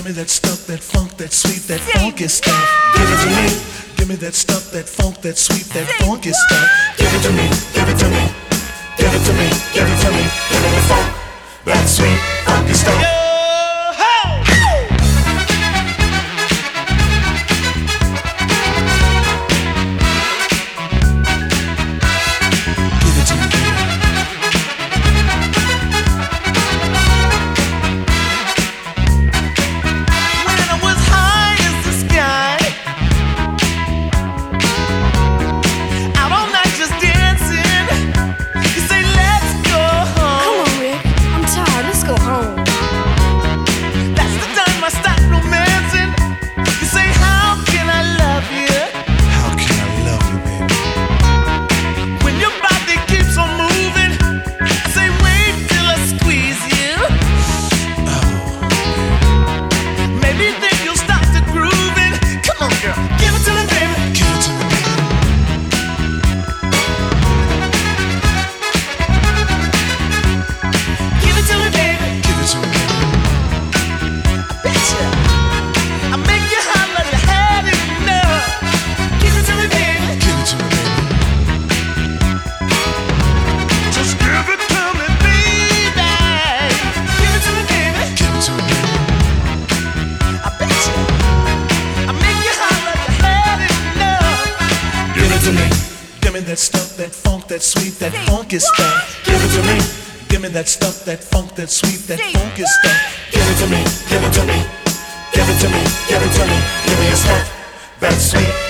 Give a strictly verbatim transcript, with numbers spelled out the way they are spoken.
me that stuff, that funk, that sweet, that funky stuff. Give it to me. Give me that stuff, that funk, that sweet, that funky stuff. Give it to me, give it to me, give it to me, give it to me. Give me the funk, that sweet, funky stuff. Give me that stuff, that funk, that sweet, that funky stuff. Give it to me. Give me that stuff, that funk, that sweet, that funky stuff. Give it to me, give it to me, give it to me, give it to me. Give me a stuff, that sweet.